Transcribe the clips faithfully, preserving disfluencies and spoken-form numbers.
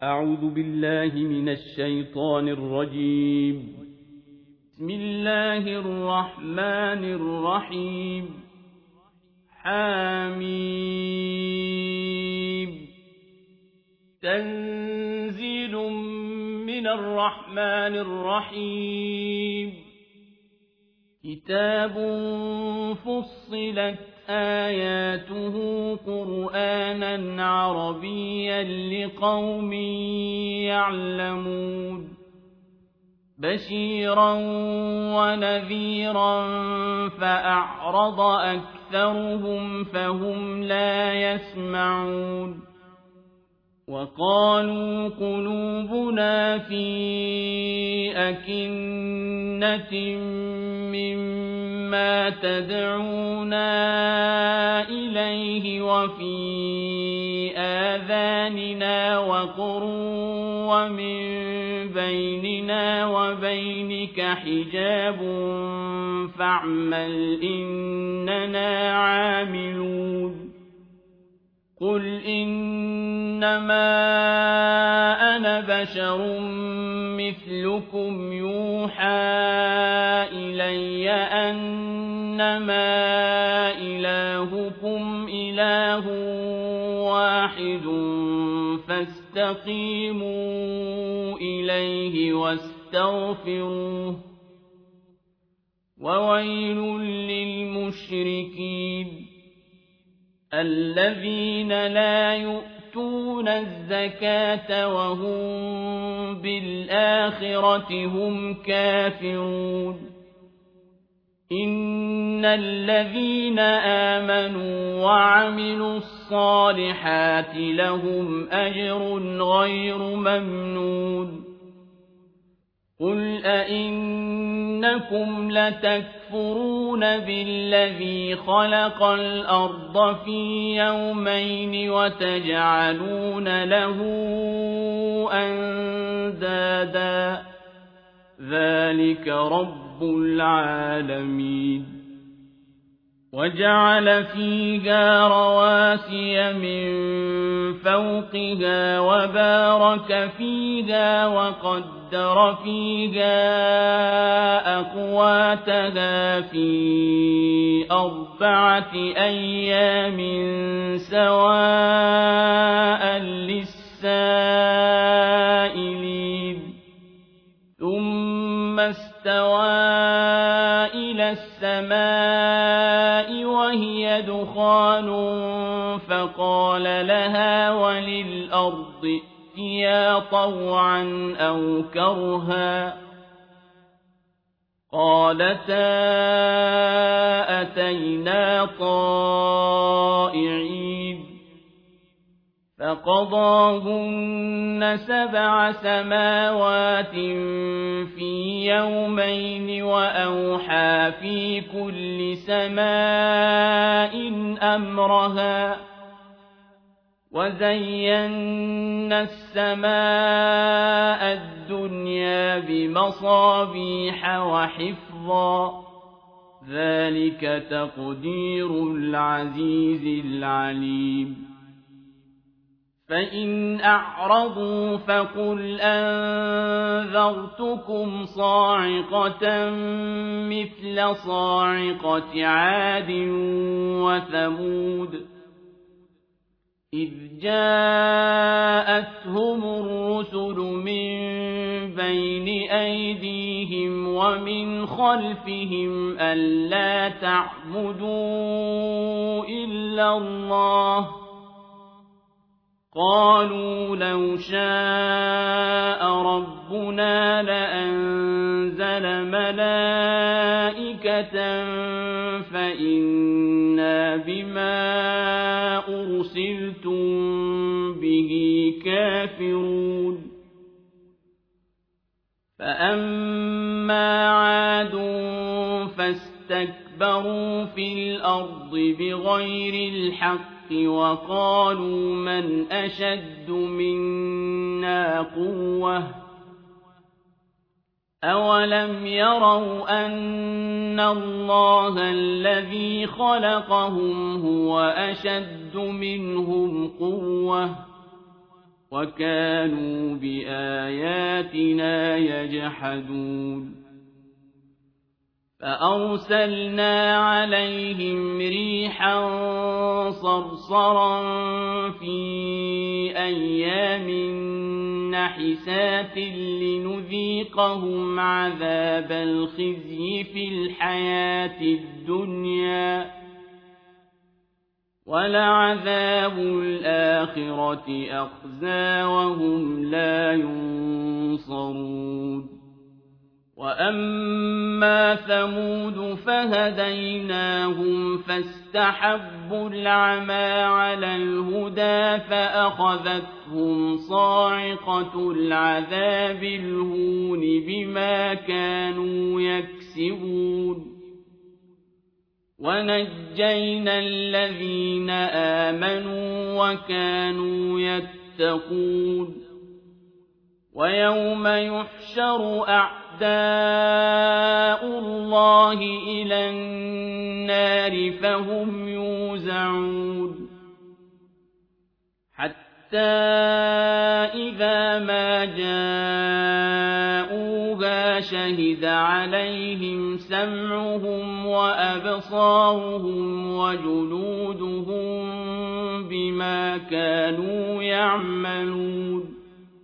أعوذ بالله من الشيطان الرجيم. بسم الله الرحمن الرحيم. حميم. تنزيل من الرحمن الرحيم. كتاب فصلت آياته قرآنا عربيا لقوم يعلمون بشيرا ونذيرا فأعرض أكثرهم فهم لا يسمعون وقالوا قلوبنا في أكنة مما تدعونا إليه وفي آذاننا وقر ومن بيننا وبينك حجاب فاعمل إننا عاملون قل إنما أنا بشر مثلكم يوحى إلي أنما إلهكم إله واحد فاستقيموا إليه واستغفروه وويل للمشركين الذين لا يؤتون الزكاة وهم بالآخرة هم كافرون إن الذين آمنوا وعملوا الصالحات لهم أجر غير ممنون قل أئنكم لتكفرون بالذي خلق الأرض في يومين وتجعلون له أندادا ذلك رب العالمين وجعل فيها رواسي من فوقها وبارك فيها وقدر فيها أقواتها في أربعة أيام سواء للسائلين ثم استوى إلى السماء وهي دخان فقال لها وللأرض ائتيا طوعا أو كرها قالتا أتينا طائعين فقضاهن سبع سماوات في يومين وأوحى في كل سماء أمرها وزينا السماء الدنيا بمصابيح وحفظا ذلك تقدير العزيز العليم فإن أعرضوا فقل أنذرتكم صاعقة مثل صاعقة عاد وثمود إذ جاءتهم الرسل من بين أيديهم ومن خلفهم ألا تعبدوا إلا الله قالوا لو شاء ربنا لأنزل ملائكة فإنا بما أرسلتم به كافرون فأما عاد فاستكبروا في الأرض بغير الحق وقالوا من أشد منا قوة أولم يروا أن الله الذي خلقهم هو أشد منهم قوة وكانوا بآياتنا يجحدون فأرسلنا عليهم ريحا صرصرا في أيام نحسات لنذيقهم عذاب الخزي في الحياة الدنيا ولعذاب الآخرة أخزى وهم لا ينصرون وأما ثمود فهديناهم فاستحبوا العمى على الهدى فأخذتهم صاعقة العذاب الهون بما كانوا يكسبون ونجينا الذين آمنوا وكانوا يتقون ويوم يحشر أعداء الله إلى النار فهم يوزعون حتى إذا ما جاءوها شهد عليهم سمعهم وأبصارهم وجلودهم بما كانوا يعملون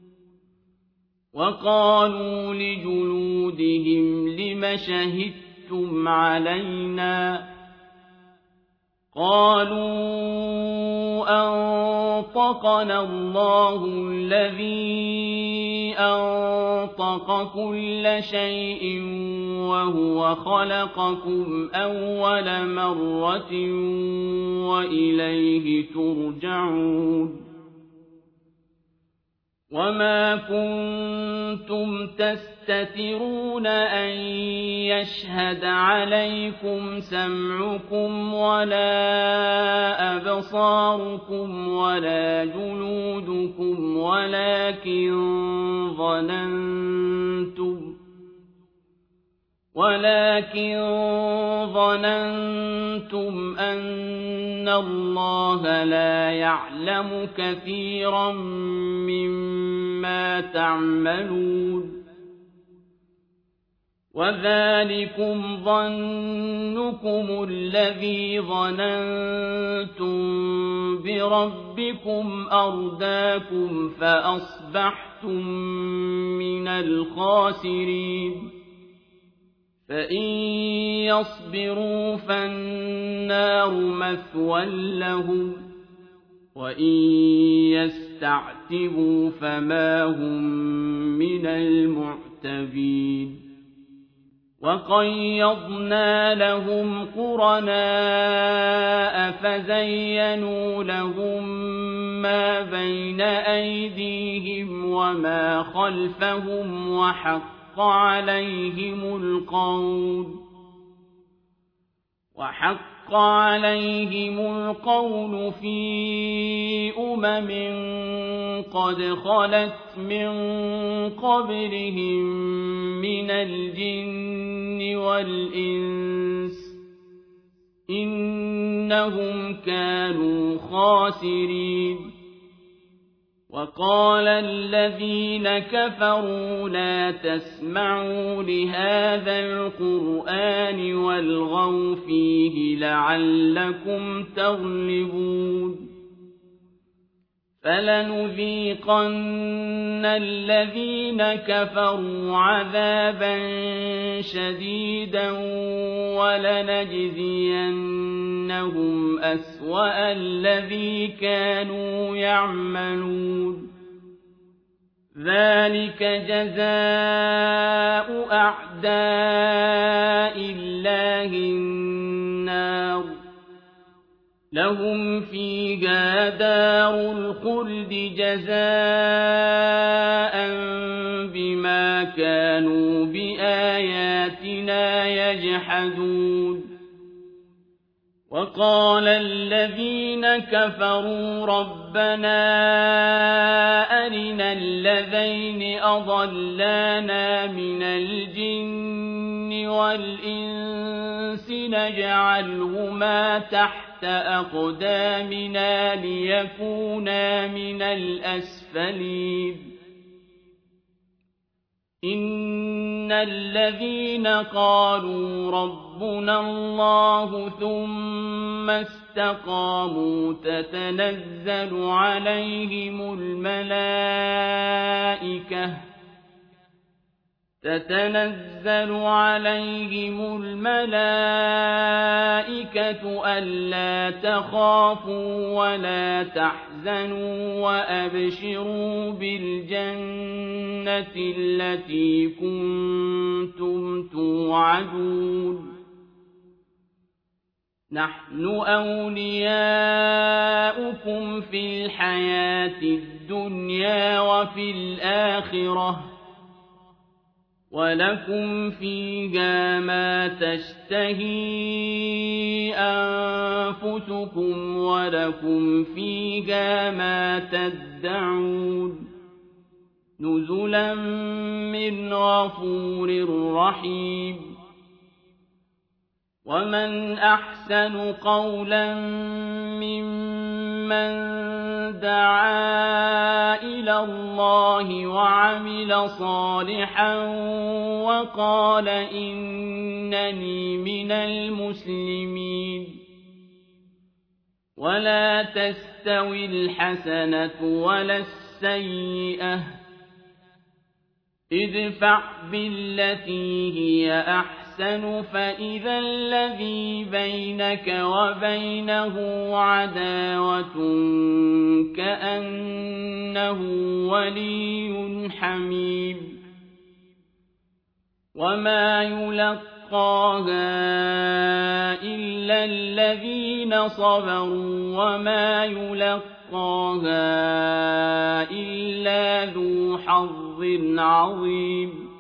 وقالوا لجلودهم لم شهدتم علينا قالوا أنطقنا الله الذي أنطق كل شيء وهو خلقكم أول مرة وإليه ترجعون وما كنتم تستترون أن يشهد عليكم سمعكم ولا أبصاركم ولا جلودكم ولكن ظننتم ولكن ظننتم أن الله لا يعلم كثيرا مما تعملون وذلكم ظنكم الذي ظننتم بربكم أرداكم فأصبحتم من الخاسرين فإن يصبروا فالنار مثوى لهم وإن يستعتبوا فما هم من المعتبين وقيضنا لهم قرناء فزينوا لهم ما بين أيديهم وما خلفهم وحق عليهم القول وحق عليهم القول في أمم قد خلت من قبلهم من الجن والإنس إنهم كانوا خاسرين وقال الذين كفروا لا تسمعوا لهذا القرآن والغوا فيه لعلكم تغلبون فلنذيقن الذين كفروا عذابا شديدا ولنجزينهم أسوأ الذي كانوا يعملون ذلك جزاء أعداء الله النار لهم فيها دار الخلد جزاء بما كانوا بآياتنا يجحدون وقال الذين كفروا ربنا رَبَّنَا أَرِنَا اللَّذَيْنِ أَضَلَّانَا مِنَ الْجِنِّ وَالْإِنسِ نَجْعَلْهُمَا تَحْتَ أَقْدَامِنَا لِيَكُونَا مِنَ الْأَسْفَلِينَ إِنَّ الَّذِينَ قَالُوا رَبُّنَا اللَّهُ ثُمَّ اسْتَقَامُوا تَتَنَزَّلُ عَلَيْهِمُ الْمَلَائِكَةُ تَتَنَزَّلُ عَلَيْهِمُ الْمَلَائِكَةُ أَلَّا تَخَافُوا وَلَا تَحْزَنُوا وَأَبْشِرُوا بِالْجَنَّةِ الَّتِي كُنتُمْ تُوعَدُونَ نَحْنُ أَوْلِيَاؤُكُمْ فِي الْحَيَاةِ الدُّنْيَا وَفِي الْآخِرَةِ وَلَكُمْ فِيهَا مَا تَشْتَهِي أَنفُسُكُمْ وَلَكُمْ فِيهَا مَا تَدَّعُونَ نُزُلًا مِّنْ غَفُورٍ رَّحِيمٍ وَمَنْ أَحْسَنُ قَوْلًا مِّمَّن دَعَا إِلَى اللَّهِ وَعَمِلَ صَالِحًا وَقَالَ إِنَّنِي مِنَ الْمُسْلِمِينَ وَلَا تَسْتَوِي الْحَسَنَةُ وَلَا السَّيِّئَةُ ادْفَعْ بِالَّتِي هِيَ أَحْسَنُ فَإِذَا الَّذِي بَيْنَكَ وَبَيْنَهُ عَدَاوَةٌ كَأَنَّهُ وَلِيٌّ حَمِيمٌ وَمَا يُلَقَّاهَا إِلَّا الَّذِينَ صَبَرُوا وَمَا يُلَقَّاهَا إِلَّا ذُو حَظٍّ عَظِيمٍ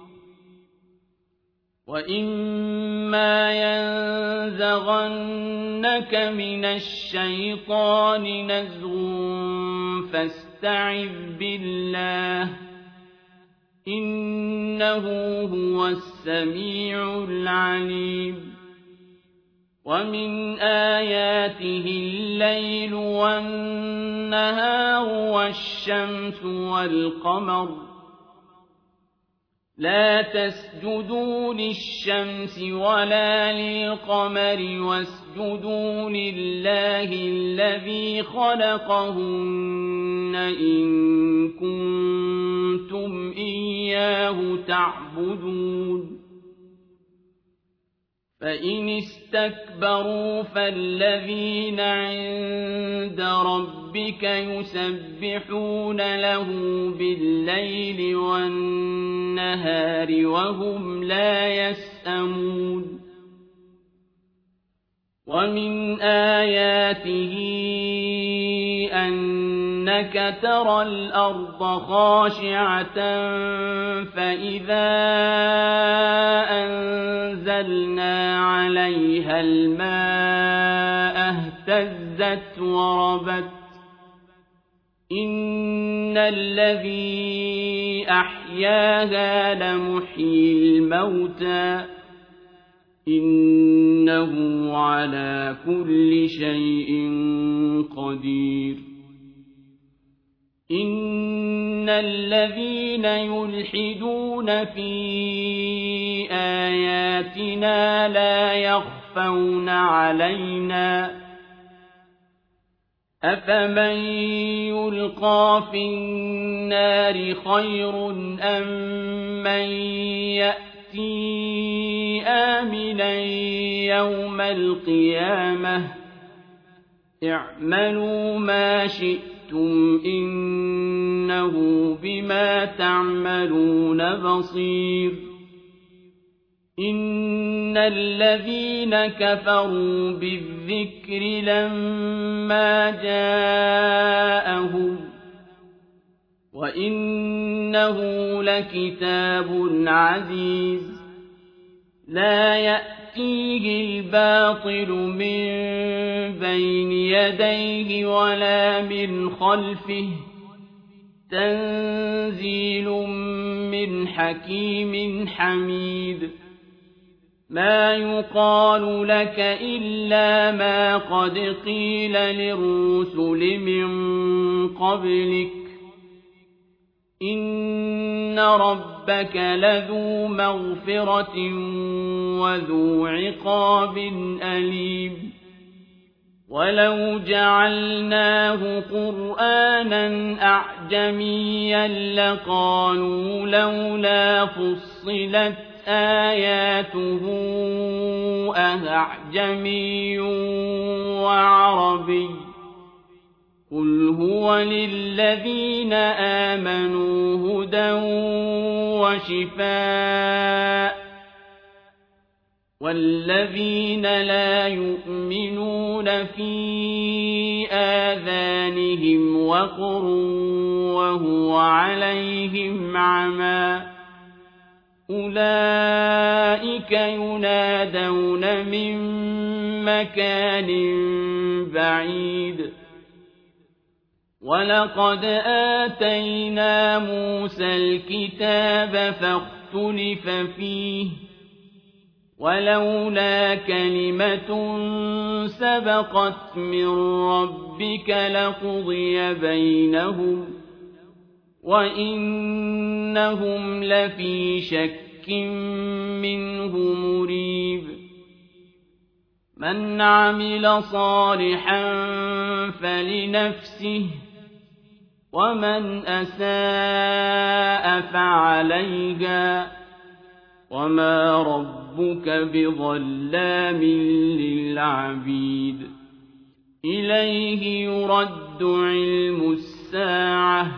وَإِمَّا يَنزَغَنَّكَ مِنَ الشَّيْطَانِ نَزْغٌ فَاسْتَعِذْ بِاللَّهِ ۖ إِنَّهُ هُوَ السَّمِيعُ الْعَلِيمُ وَمِنْ آيَاتِهِ اللَّيْلُ وَالنَّهَارُ وَالشَّمْسُ وَالْقَمَرُ لَا تَسْجُدُوا لِلشَّمْسِ وَلَا لِلْقَمَرِ وَاسْجُدُوا لِلَّهِ الَّذِي خَلَقَهُنَّ إِن كُنتُمْ إِيَّاهُ تَعْبُدُونَ فَإِنِ اسْتَكْبَرُوا فَالَّذِينَ عِندَ رَبِّكَ يُسَبِّحُونَ لَهُ بِاللَّيْلِ وَالنَّهَارِ وَهُمْ لَا يَسْأَمُونَ وَمِنْ آيَاتِهِ أَنَّكَ تَرَى الْأَرْضَ خَاشِعَةً فَإِذَا أَنزَلْنَا عَلَيْهَا الْمَاءَ اهْتَزَّتْ وَرَبَتْ إِنَّ الَّذِي أَحْيَاهَا لَمُحْيِي الْمَوْتَىٰ إِنَّهُ عَلَىٰ كُلِّ شَيْءٍ قَدِيرٌ إِنَّ الَّذِينَ يُلْحِدُونَ فِي آيَاتِنَا لَا يَخْفَوْنَ عَلَيْنَا أَفَمَن يُلْقَىٰ فِي النَّارِ خَيْرٌ أَم مَّن يَأْتِي آمِنًا يَوْمَ الْقِيَامَةِ اعْمَلُوا مَا شِئْتُمْ إِنَّهُ بِمَا تَعْمَلُونَ بَصِيرٌ إِنَّ الَّذِينَ كَفَرُوا بِالذِّكْرِ لَمَّا جَاءَهُمْ وَإِنَّهُ لَكِتَابٌ عَزِيزٌ لَا يَأْتِيهِ يأتيه الباطل من بين يديه ولا من خلفه تنزيل من حكيم حميد ما يقال لك إلا ما قد قيل للرسل من قبلك إن ربك لذو مغفرة وذو عقاب أليم ولو جعلناه قرآنا أعجميا لقالوا لولا فصلت آياته أأعجمي وعربي قل هو للذين آمنوا هدى وشفاء والذين لا يؤمنون في آذانهم وقر وهو عليهم عمى أولئك ينادون من مكان بعيد ولقد آتينا موسى الكتاب فاختلف فيه ولولا كلمة سبقت من ربك لقضي بينهم وإنهم لفي شك منه مريب من عمل صالحا فلنفسه ومن أساء فعليها وما ربك بظلام للعبيد إليه يرد علم الساعة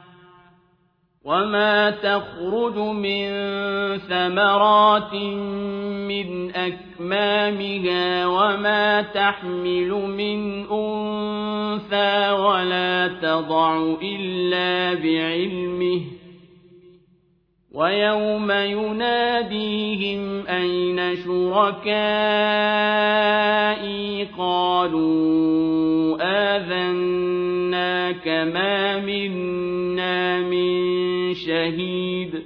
وما تخرج من ثمرات من أكمامها وما تحمل من أنثى ولا تضع إلا بعلمه ويوم يناديهم أين شركائي قالوا آذناك ما منا من شهيد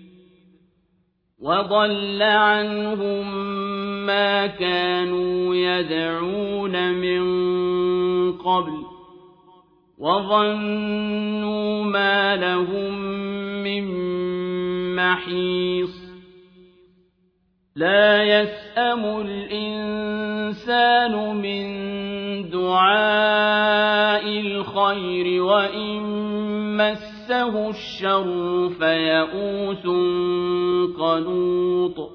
وضل عنهم ما كانوا يدعون من قبل وظنوا ما لهم من محيص لا يسأم الإنسان من دعاء الخير وإن مسه الشر فيئوس قنوط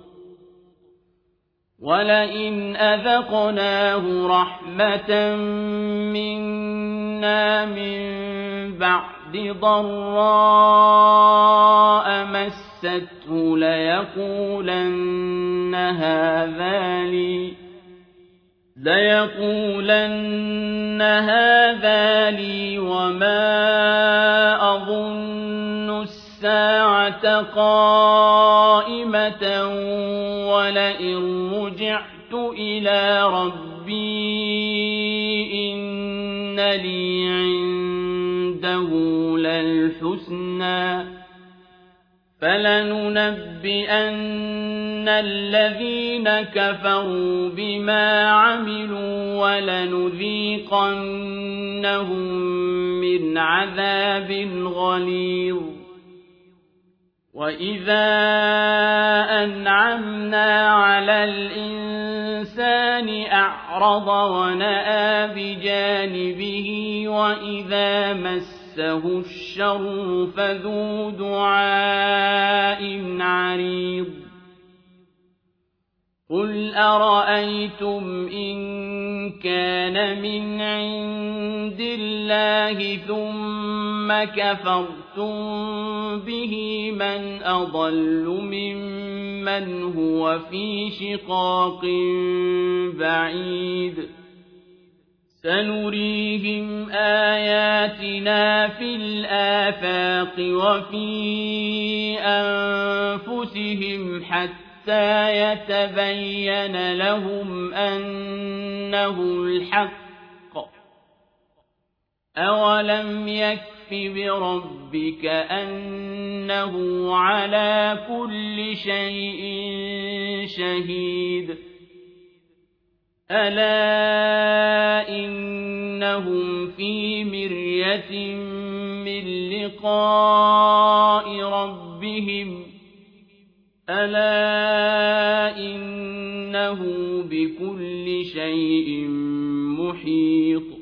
ولئن أذقناه رحمة منا من بعد ضراء مسته ليقولن هذا لي ليقولن هذا لي وما أظن الساعة قائمة ولئن رجعت إلى ربي إن لي عنده للحسنى فلننبئن الذين كفروا بما عملوا ولنذيقنهم من عذاب غليظ وإذا أنعمنا على الإنسان أعرض ونأى بجانبه وإذا مسه الشر فذو دعاء عريض قل أرأيتم إن كان من عند الله ثم كفرتم به من أضل ممن هو في شقاق بعيد سنريهم آياتنا في الآفاق وفي أنفسهم حتى حتى يتبين لهم أنه الحق. أولم يكف بربك أنه على كل شيء شهيد. ألا إنهم في مرية من لقاء ربهم ألا إنه بكل شيء محيط.